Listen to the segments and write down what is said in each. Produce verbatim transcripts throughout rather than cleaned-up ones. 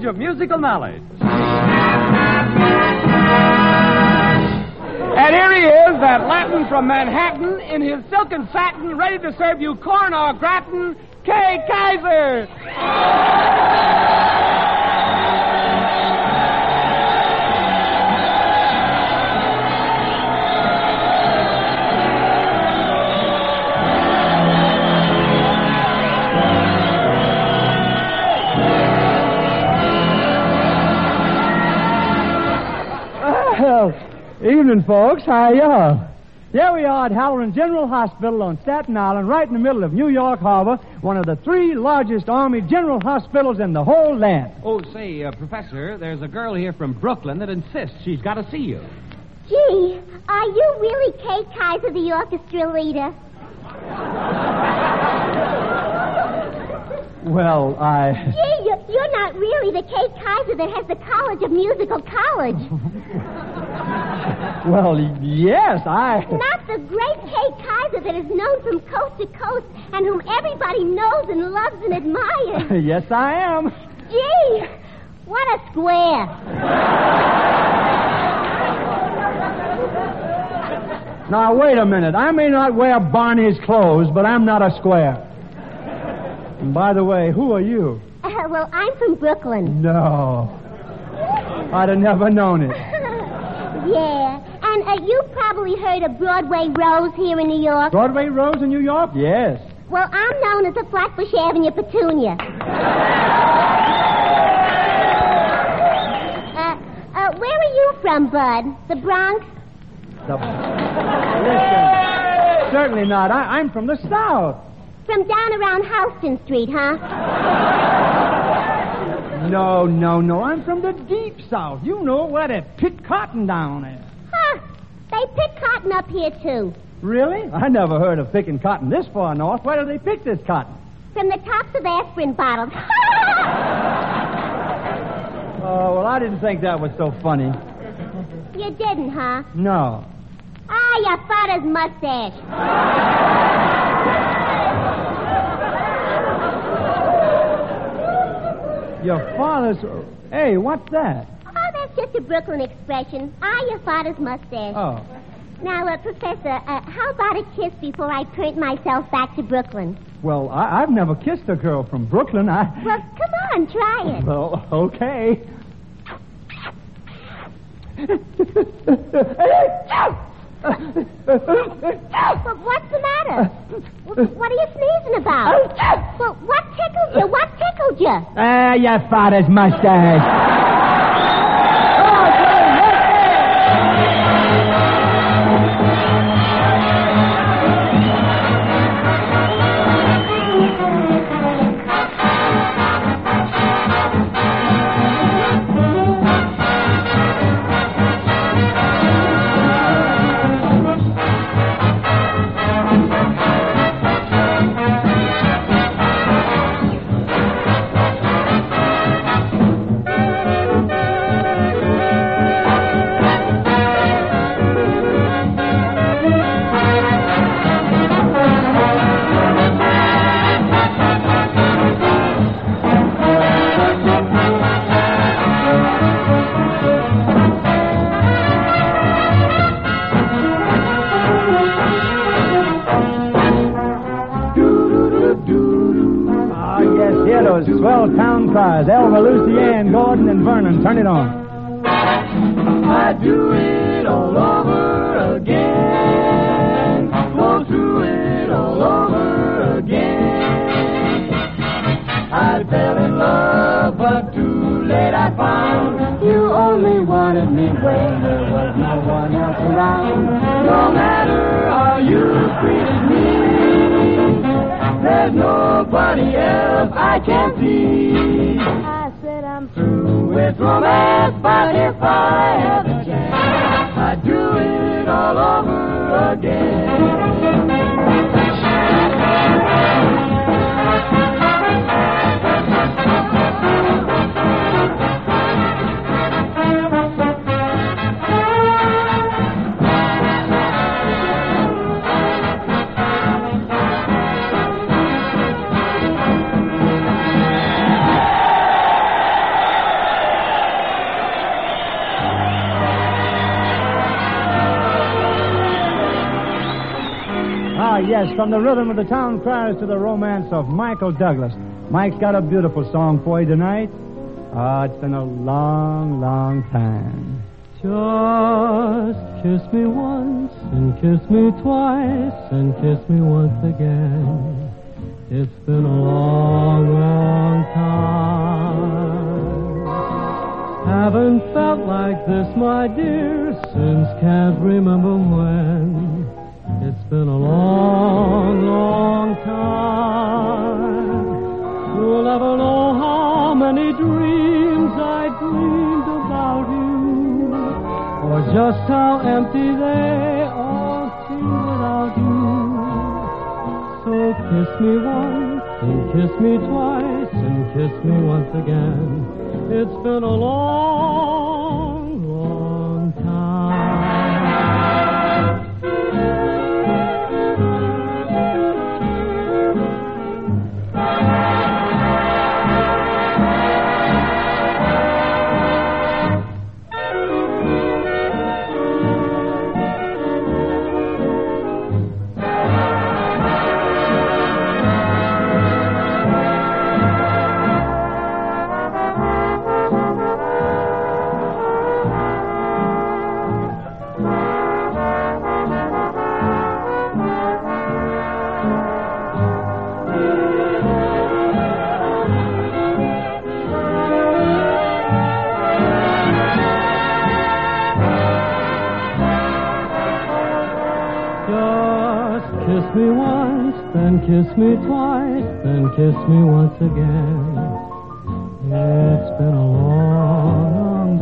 of musical knowledge. And here he is, that Latin from Manhattan, in his silken satin, ready to serve you corn au gratin, Kay Kaiser. Well, evening, folks. Hiya. Here we are at Halloran General Hospital on Staten Island, right in the middle of New York Harbor, one of the three largest Army General Hospitals in the whole land. Oh, say, uh, Professor, there's a girl here from Brooklyn that insists she's got to see you. Gee, are you really Kay Kaiser, the orchestra leader? Well, I... Gee, you're, you're not really the Kay Kaiser that has the College of Musical College. Well, yes, I... Not the great Kay Kaiser that is known from coast to coast and whom everybody knows and loves and admires. Yes, I am. Gee, what a square. Now, wait a minute. I may not wear Barney's clothes, but I'm not a square. And by the way, who are you? Uh, well, I'm from Brooklyn. No. I'd have never known it. Yeah. And uh, you probably heard of Broadway Rose here in New York. Broadway Rose in New York? Yes. Well, I'm known as the Flatbush Avenue Petunia. uh, uh, where are you from, Bud? The Bronx? The... Listen, certainly not. I, I'm from the South. From down around Houston Street, huh? No, no, no. I'm from the deep South. You know where they pick cotton down there. Huh. They pick cotton up here, too. Really? I never heard of picking cotton this far north. Where do they pick this cotton? From the tops of aspirin bottles. Oh, well, I didn't think that was so funny. You didn't, huh? No. Ah, your father's mustache. Your father's... Hey, what's that? Oh, that's just a Brooklyn expression. Ah, your father's mustache. Oh. Now, uh, Professor, uh, how about a kiss before I turn myself back to Brooklyn? Well, I, I've never kissed a girl from Brooklyn. I... Well, come on, try it. Well, okay. Well, what's the matter? What are you sneezing about? Well, what tickled you? What tickled you? Ah, your father's mustache. Swell town cries. Elva, Lucianne, Gordon, and Vernon. Turn it on. I do it all over again. Go through it all over again. I fell in love, but too late I found you only wanted me when there was no one else around. No matter how you treated me, there's nobody else I can see. I said I'm through with romance, but if I have a chance, I'd do it all over again. Yes, from the rhythm of the town criers to the romance of Michael Douglas. Mike's got a beautiful song for you tonight. Ah, it's been a long, long time. Just kiss me once and kiss me twice and kiss me once again. It's been a long, long time. Haven't felt like this, my dear, since can't remember when. It's been a long, long time. You'll never know how many dreams I dreamed about you, or just how empty they all seem without you. So kiss me once, and kiss me twice, and kiss me once again. It's been a long, long time. Kiss me once, then kiss me twice, then kiss me once again. It's been a long, long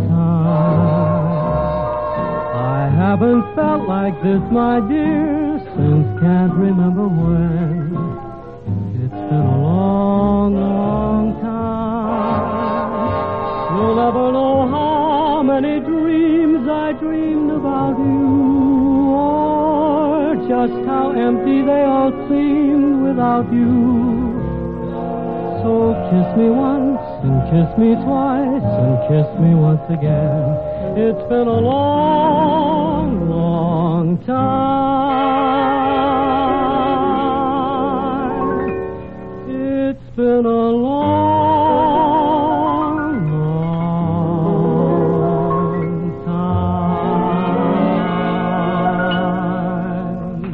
time. I haven't felt like this, my dear, since can't remember when. It's been a long, long time. You'll never know how many dreams I dreamed about you, or just how empty they all seemed without you. So kiss me once, and kiss me twice, and kiss me once again. It's been a long, long time. It's been a long, long time.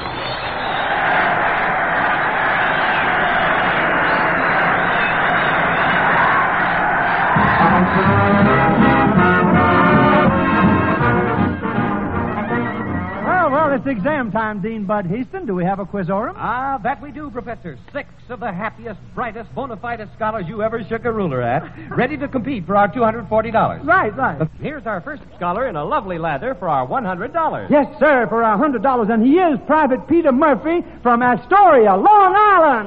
Well, well, it's exam time, Dean Bud Heaston. Do we have a quizzorum? Ah, that we do, Professor. Six of the happiest, brightest, bona fide scholars you ever shook a ruler at, ready to compete for our two hundred forty dollars. Right, right. Here's our first scholar in a lovely lather for our one hundred dollars. Yes, sir, for a one hundred dollars. And he is Private Peter Murphy from Astoria, Long Island.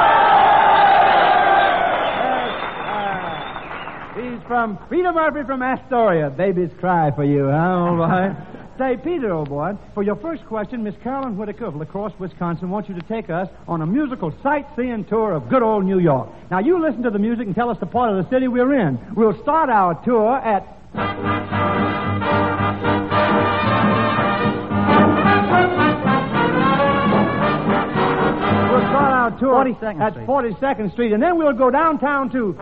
Yes, uh, he's from Peter Murphy from Astoria. Babies cry for you, huh, old boy? Say, Peter, old boy, for your first question, Miss Carolyn Whitaker of La Crosse, Wisconsin, wants you to take us on a musical sightseeing tour of good old New York. Now, you listen to the music and tell us the part of the city we're in. We'll start our tour at... We'll start our tour forty-second at Street. forty-second Street, and then we'll go downtown to...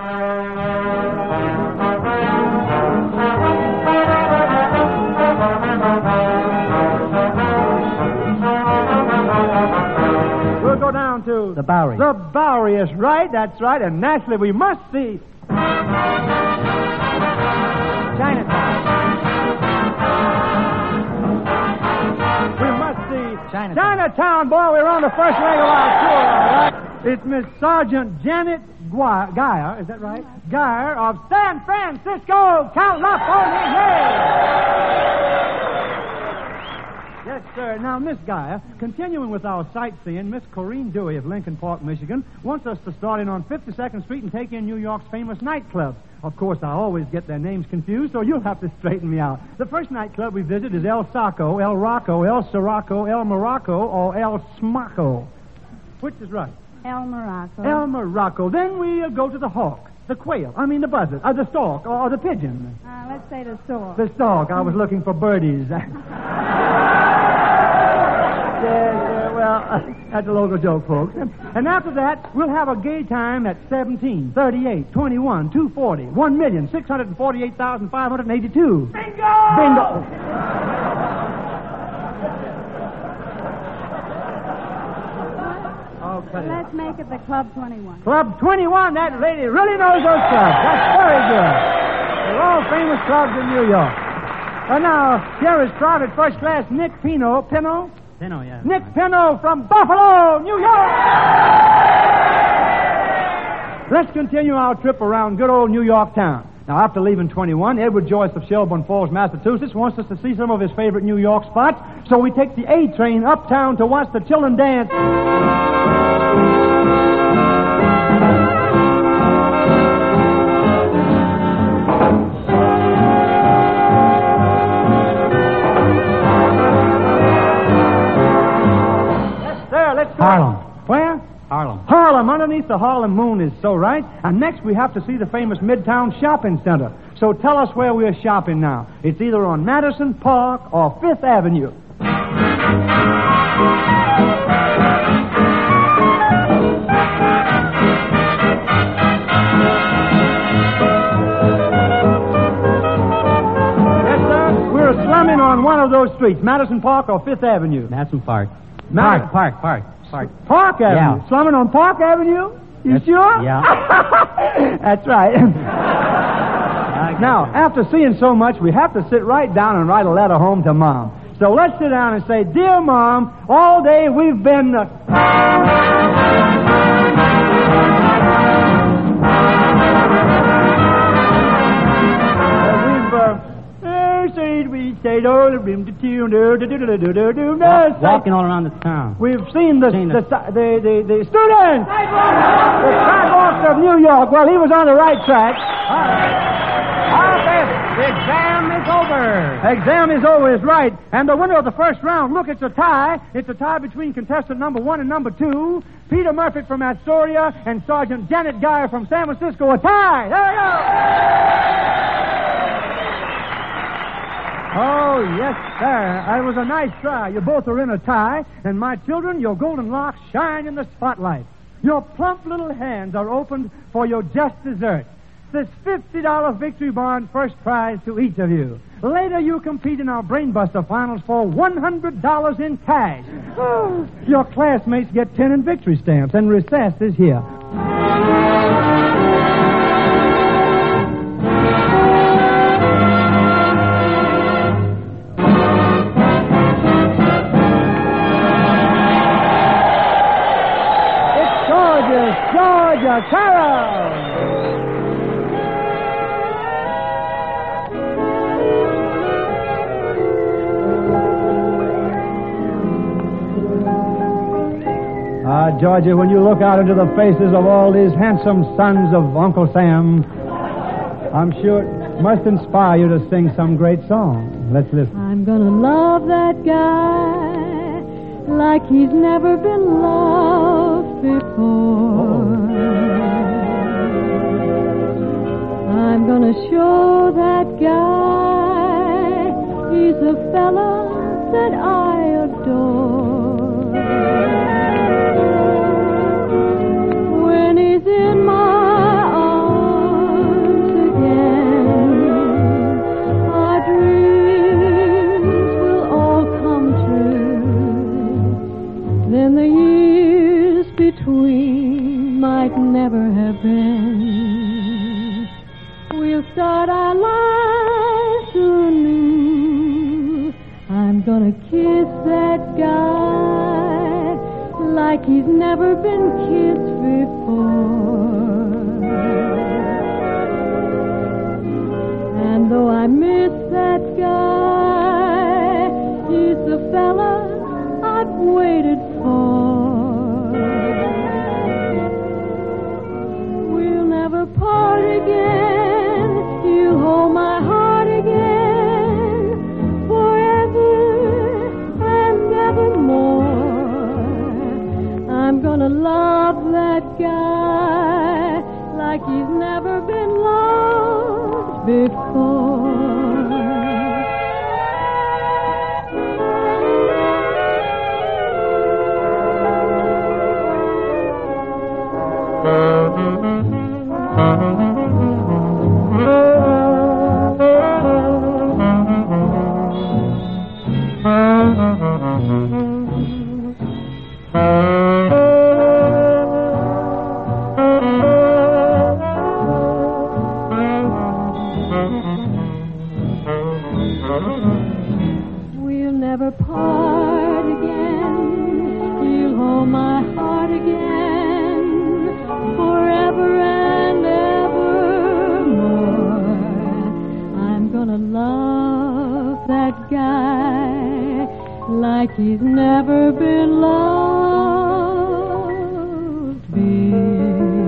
We'll go down to... The Bowery. The Bowery is right, that's right. And naturally, we must see... Chinatown. We must see... Chinatown. Chinatown, boy. We're on the first leg of our tour, all right? It's Miss Sergeant Janet Guy- Geyer, is that right? Geyer of San Francisco, California. Yes, sir. Now, Miss Geyer, continuing with our sightseeing, Miss Corrine Dewey of Lincoln Park, Michigan, wants us to start in on fifty-second Street and take in New York's famous nightclubs. Of course, I always get their names confused, so you'll have to straighten me out. The first nightclub we visit is El Saco, El Rocco, El Sirocco, El Morocco, or El Smaco. Which is right? El Morocco. El Morocco. Then we'll go to the hawk, the quail, I mean the buzzard, or the stork, or the pigeon. Uh, let's say the store. The stork. I was looking for birdies. Yes, uh, well, That's a local joke, folks. And after that, we'll have a gay time at seventeen, thirty-eight, twenty-one, two forty, one million, six hundred forty-eight thousand, five hundred eighty-two. Bingo! Bingo! Oh, cut it out. Let's make it the Club twenty-one. Club twenty-one, that lady really knows those clubs. That's very good. They're all famous clubs in New York. And now, here is Private First Class Nick Pino. Pino? Pino, yeah. Nick Pino from Buffalo, New York! Let's continue our trip around good old New York town. Now, after leaving twenty-one, Edward Joyce of Shelburne Falls, Massachusetts, wants us to see some of his favorite New York spots, so we take the A train uptown to watch the children dance. Harlem. Where? Harlem. Harlem. Underneath the Harlem moon is so right. And next we have to see the famous Midtown Shopping Center. So tell us where we're shopping now. It's either on Madison Park or Fifth Avenue. Yes, sir. We're slumming on one of those streets, Madison Park or Fifth Avenue. Madison Park. Mad- Park, Park, Park, Park. Park Avenue. Yeah. Slumming on Park Avenue? You That's- sure? yeah. That's right. Now, after seeing so much, we have to sit right down and write a letter home to Mom. So let's sit down and say, Dear Mom, all day we've been... Uh... we've, uh... We stayed all the room to tune. Walking all around the town. We've seen the Seen the, the- the, the, the students! The sidewalks of New York. Well, he was on the right track. Okay, the exam is over. Exam is over is right. And the winner of the first round, look, it's a tie. It's a tie between contestant number one and number two. Peter Murphy from Astoria and Sergeant Janet Geyer from San Francisco. A tie. There you go. Oh, yes, sir. It was a nice try. You both are in a tie. And my children, your golden locks shine in the spotlight. Your plump little hands are opened for your just dessert. This fifty dollars victory bond first prize to each of you. Later, you compete in our Brainbuster finals for one hundred dollars in cash. Oh, your classmates get ten in victory stamps, and recess is here. It's Georgia, Georgia Carol. Ah, Georgia, when you look out into the faces of all these handsome sons of Uncle Sam, I'm sure it must inspire you to sing some great song. Let's listen. I'm gonna love that guy like he's never been loved before. I'm gonna show that guy he's a fella that I adore. When he's in my arms again, our dreams will all come true. Then the years between might never have been. We'll start our lives anew. I'm gonna kiss that guy like he's never been kissed before. And though I miss that guy, he's the fella I've waited for. We'll never part again. You hold my heart again, forever and evermore. I'm gonna love that guy like he's never been loved before. he's never been loved before.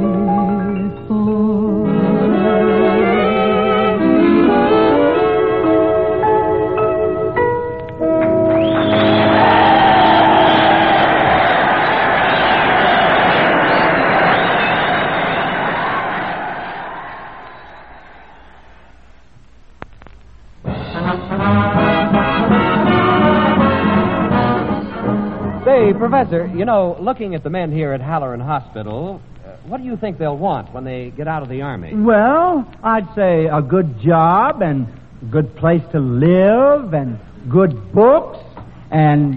Say, Professor, you know, looking at the men here at Halloran Hospital, uh, what do you think they'll want when they get out of the Army? Well, I'd say a good job and a good place to live and good books and...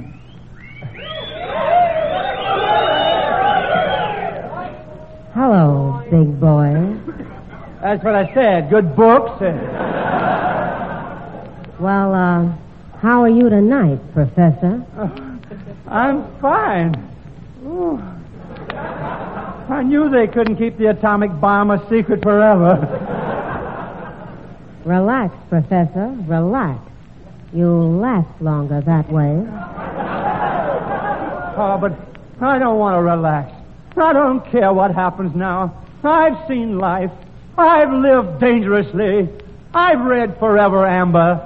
Hello, big boy. That's what I said, good books. Well, uh, how are you tonight, Professor? I'm fine. Ooh. I knew they couldn't keep the atomic bomb a secret forever. Relax, Professor, relax. You'll last longer that way. Oh, but I don't want to relax. I don't care what happens now. I've seen life. I've lived dangerously. I've read Forever Amber.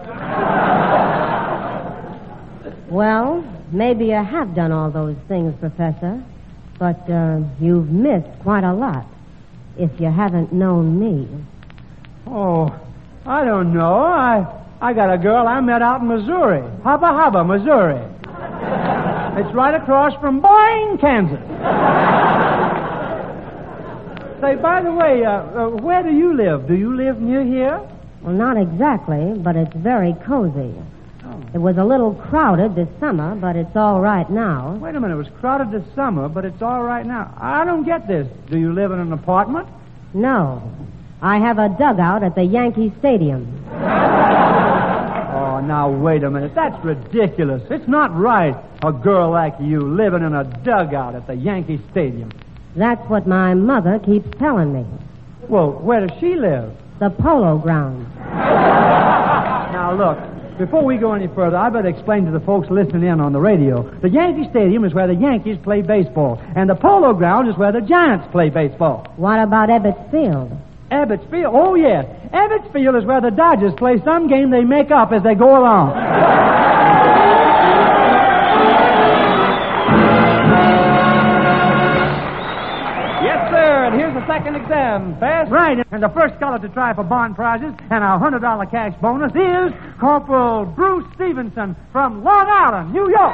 Well, maybe you have done all those things, Professor, but uh, you've missed quite a lot if you haven't known me. Oh, I don't know. I I got a girl I met out in Missouri. Hubba Hubba, Missouri. It's right across from Boyne, Kansas. Say, by the way, uh, uh, where do you live? Do you live near here? Well, not exactly, but it's very cozy. It was a little crowded this summer, but it's all right now. Wait a minute. It was crowded this summer, but it's all right now. I don't get this. Do you live in an apartment? No. I have a dugout at the Yankee Stadium. Oh, now, wait a minute. That's ridiculous. It's not right. A girl like you living in a dugout at the Yankee Stadium. That's what my mother keeps telling me. Well, where does she live? The Polo Grounds. Now, look. Before we go any further, I better explain to the folks listening in on the radio. The Yankee Stadium is where the Yankees play baseball, and the Polo Grounds is where the Giants play baseball. What about Ebbets Field? Ebbets Field? Oh, yes. Ebbets Field is where the Dodgers play some game they make up as they go along. Yes, sir, and here's the second exam. Pass. Right, and the first scholar to try for bond prizes and a one hundred dollars cash bonus is Corporal Bruce Stevenson from Long Island, New York.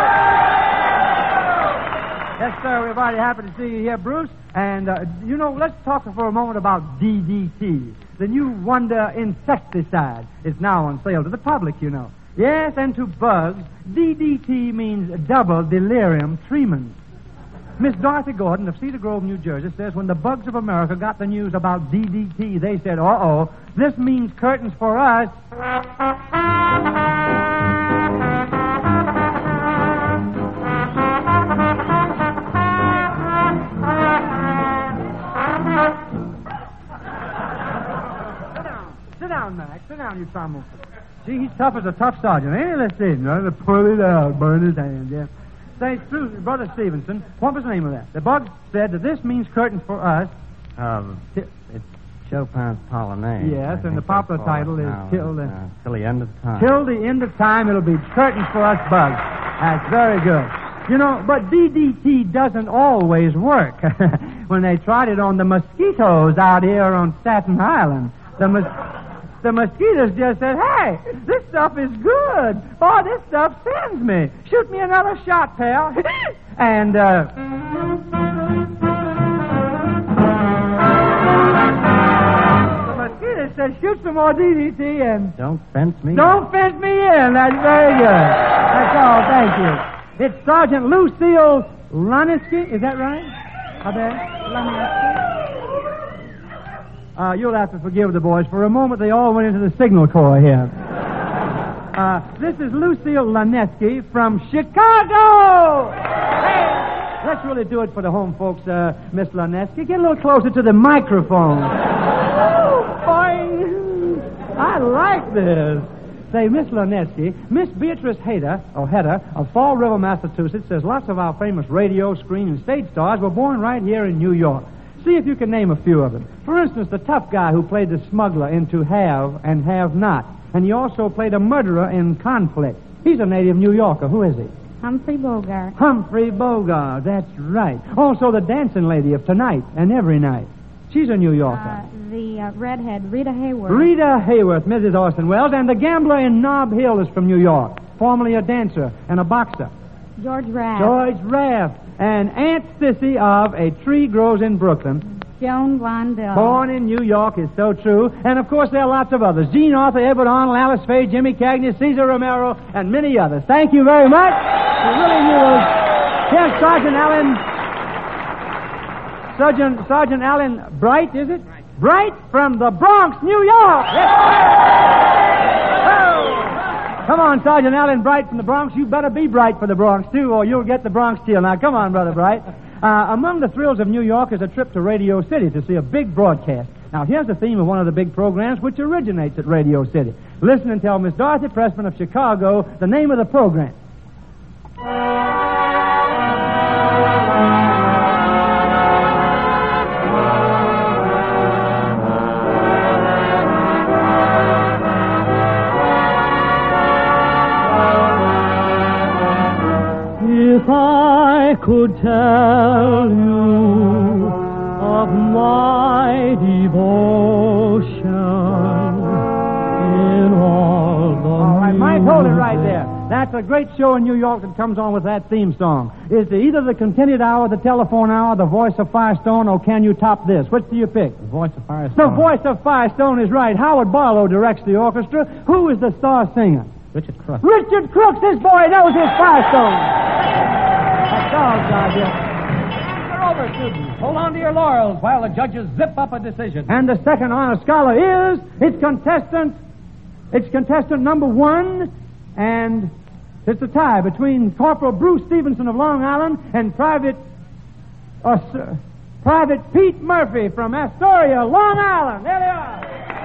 Yes, sir, we're very happy to see you here, Bruce. And, uh, you know, let's talk for a moment about D D T, the new wonder insecticide. It's now on sale to the public, you know. Yes, and to bugs, D D T means double delirium tremens. Miss Dorothy Gordon of Cedar Grove, New Jersey, says when the bugs of America got the news about D D T, they said, uh-oh, this means curtains for us. Sit down, Max. Sit down, you Tom. See, he's tough as a tough sergeant, ain't he? Let's see. No, to pull it out, burn his hand, yeah. Say, Bruce, Brother Stevenson, what was the name of that? The bug said that this means curtains for us. Um, it's Chopin's Polonaise. Yes, and the popular title is now, Till the... uh, till the end of time. Till the end of time, it'll be curtains for us bugs. That's very good. You know, but D D T doesn't always work. When they tried it on the mosquitoes out here on Staten Island, the mos- the mosquitoes just said, hey, this stuff is good. Oh, this stuff sends me. Shoot me another shot, pal. And, uh... the mosquitoes said, shoot some more D D T and... Don't fence me. Don't fence me in. That's very good. That's all. Thank you. It's Sergeant Lucille Laniski. Is that right? Are there? Laniski? Uh, you'll have to forgive the boys. For a moment, they all went into the signal corps here. Uh, this is Lucille Laneski from Chicago. Hey, let's really do it for the home folks, uh, Miss Laneski. Get a little closer to the microphone. Oh, boy. I like this. Say, Miss Lanesky, Miss Beatrice Hader, or Hedder, of Fall River, Massachusetts, says lots of our famous radio, screen, and stage stars were born right here in New York. See if you can name a few of them. For instance, the tough guy who played the smuggler in To Have and Have Not. And he also played a murderer in Conflict. He's a native New Yorker. Who is he? Humphrey Bogart. Humphrey Bogart, that's right. Also the dancing lady of Tonight and Every Night. She's a New Yorker. Uh, the uh, redhead, Rita Hayworth. Rita Hayworth, Missus Orson Welles, and the gambler in Nob Hill is from New York, formerly a dancer and a boxer. George Raft. George Raft. And Aunt Sissy of A Tree Grows in Brooklyn. Joan Blondell. Born in New York is so true. And, of course, there are lots of others. Gene Arthur, Edward Arnold, Alice Faye, Jimmy Cagney, Cesar Romero, and many others. Thank you very much. We really knew those. Here's Sergeant Allen... Sergeant, Sergeant Allen Bright, is it? Bright. Bright from the Bronx, New York. Yes. Oh. Come on, Sergeant Allen Bright from the Bronx. You better be bright for the Bronx, too, or you'll get the Bronx chill. Now, come on, Brother Bright. Uh, among the thrills of New York is a trip to Radio City to see a big broadcast. Now, here's the theme of one of the big programs which originates at Radio City. Listen and tell Miss Dorothy Pressman of Chicago the name of the program. If I could tell you of my devotion in all the All right, Mike, hold it right there. That's a great show in New York that comes on with that theme song. Is it either the Continued Hour, the Telephone Hour, the Voice of Firestone, or Can You Top This? Which do you pick? The Voice of Firestone. The Voice of Firestone is right. Howard Barlow directs the orchestra. Who is the star singer? Richard Crooks. Richard Crooks, this boy knows his Firestone. That's all, Sergeant. They're over, students. Hold on to your laurels while the judges zip up a decision. And the second honor scholar is its contestant, its contestant number one, and it's a tie between Corporal Bruce Stevenson of Long Island and Private, uh, Sir, Private Pete Murphy from Astoria, Long Island. There they are.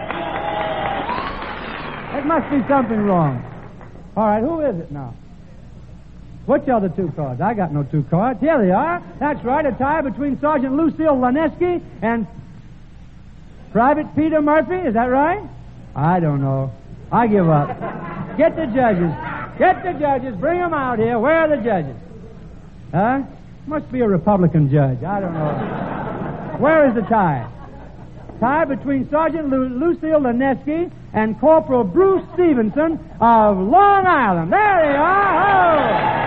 There must be something wrong. All right, who is it now? Which are the two cards? I got no two cards. Here they are. That's right, a tie between Sergeant Lucille Lanesky and Private Peter Murphy. Is that right? I don't know. I give up. Get the judges. Get the judges. Bring them out here. Where are the judges? Huh? Must be a Republican judge. I don't know. Where is the tie? Tie between Sergeant Lu- Lucille Lanesky and Corporal Bruce Stevenson of Long Island. There they are. Oh!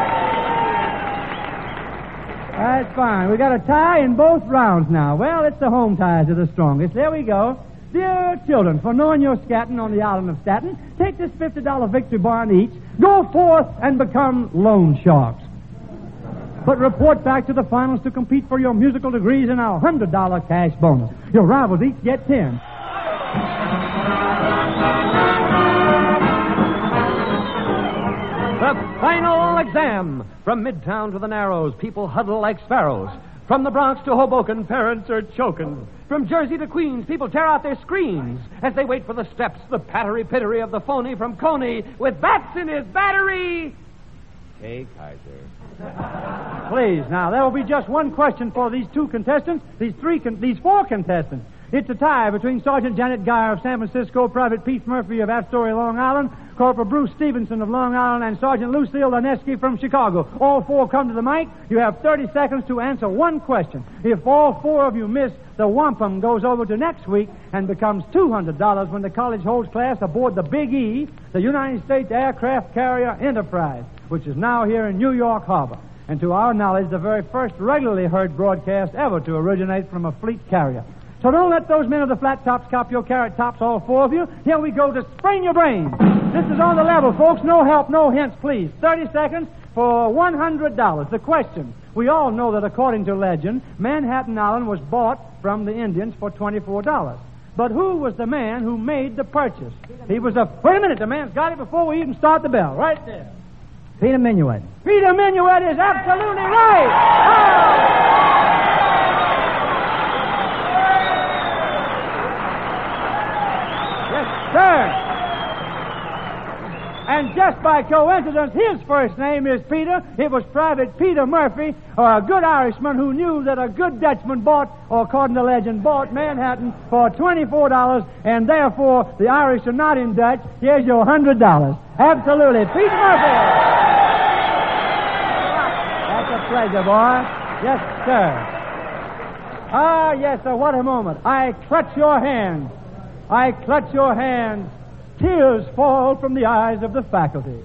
That's fine. We got a tie in both rounds now. Well, it's the home ties that are the strongest. There we go. Dear children, for knowing your scatting on the island of Staten, take this fifty dollar victory bond each. Go forth and become loan sharks. But report back to the finals to compete for your musical degrees and our one hundred dollar cash bonus. Your rivals each get ten. The final exam. From Midtown to the Narrows, people huddle like sparrows. From the Bronx to Hoboken, parents are choking. From Jersey to Queens, people tear out their screens as they wait for the steps, the pattery-pittery of the phony from Coney with bats in his battery. Kay Kaiser. Please, now, there will be just one question for these two contestants, these three, con- these four contestants. It's a tie between Sergeant Janet Geyer of San Francisco, Private Pete Murphy of Astoria, Long Island, Corporal Bruce Stevenson of Long Island, and Sergeant Lucille Lanesky from Chicago. All four come to the mic. You have thirty seconds to answer one question. If all four of you miss, the wampum goes over to next week and becomes two hundred dollars when the college holds class aboard the Big E, the United States Aircraft Carrier Enterprise, which is now here in New York Harbor. And to our knowledge, the very first regularly heard broadcast ever to originate from a fleet carrier. So don't let those men of the flat tops cop your carrot tops, all four of you. Here we go to sprain your brains. This is on the level, folks. No help, no hints, please. thirty seconds for one hundred dollars. The question. We all know that according to legend, Manhattan Island was bought from the Indians for twenty-four dollars. But who was the man who made the purchase? He was a... Wait a minute, the man's got it before we even start the bell. Right there. Peter Minuet. Peter Minuet is absolutely right. Oh! Sir. by coincidence, his first name is Peter. It was Private Peter Murphy, a good Irishman who knew that a good Dutchman bought, or according to legend, bought Manhattan for twenty-four dollars, and therefore the Irish are not in Dutch. Here's your one hundred dollars. Absolutely. Pete Murphy. That's a pleasure, boy. Yes, sir. Ah, yes, sir. What a moment. I clutch your hand. I clutch your hand. Tears fall from the eyes of the faculty.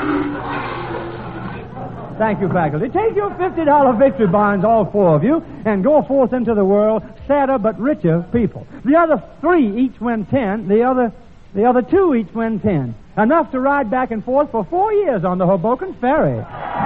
Thank you, faculty. Take your fifty dollar victory bonds, all four of you, and go forth into the world, sadder but richer people. The other three each win ten. The other, the other two each win ten. Enough to ride back and forth for four years on the Hoboken Ferry.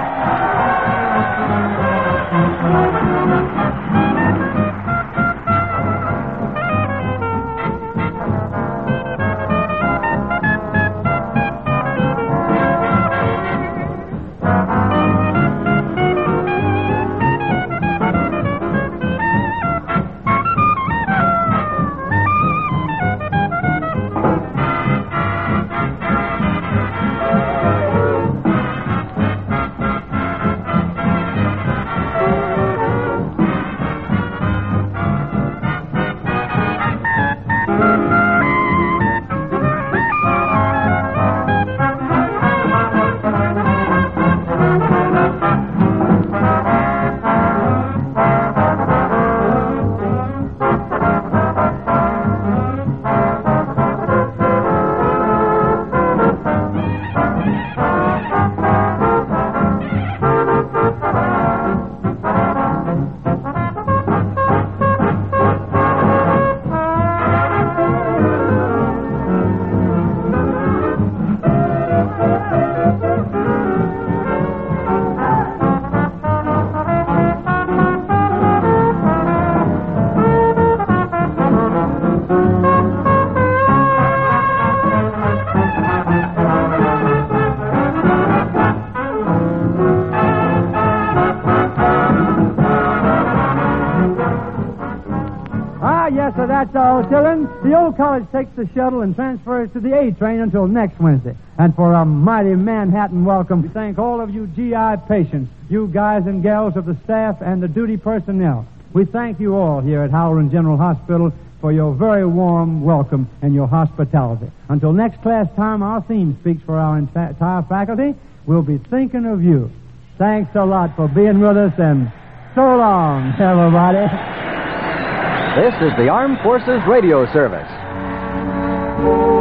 So that's all, children. The old college takes the shuttle and transfers to the A train until next Wednesday. And for a mighty Manhattan welcome, we thank all of you G I patients, you guys and gals of the staff and the duty personnel. We thank you all here at Howland General Hospital for your very warm welcome and your hospitality. Until next class time, our theme speaks for our entire faculty. We'll be thinking of you. Thanks a lot for being with us, and so long, everybody. This is the Armed Forces Radio Service.